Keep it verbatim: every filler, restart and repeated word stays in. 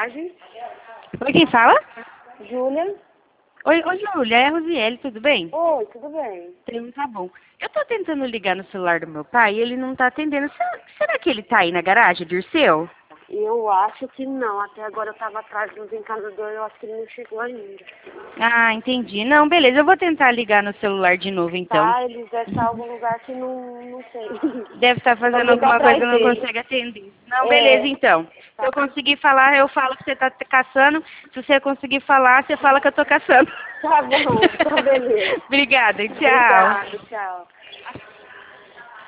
garagem. Oi, quem fala? Júlia. Oi, oi, Júlia, é a Rosiele, tudo bem? Oi, tudo bem? Então tá bom. Eu tô tentando ligar no celular do meu pai e ele não tá atendendo. Será, será que ele tá aí na garagem, Dirceu? Eu acho que não. Até agora eu tava atrás dos encanadores, eu acho que ele não chegou ainda. Ah, entendi. Não, beleza, eu vou tentar ligar no celular de novo então. Tá, eles devem estar em algum lugar que não, não sei. Deve estar fazendo Vamos ligar alguma coisa atrás e não dele. consegue atender. Não, beleza É. então. Se eu conseguir falar, eu falo que você tá caçando. Se você conseguir falar, você fala que eu tô caçando. Tá bom, tá beleza. Obrigada, tchau. Obrigada, tchau.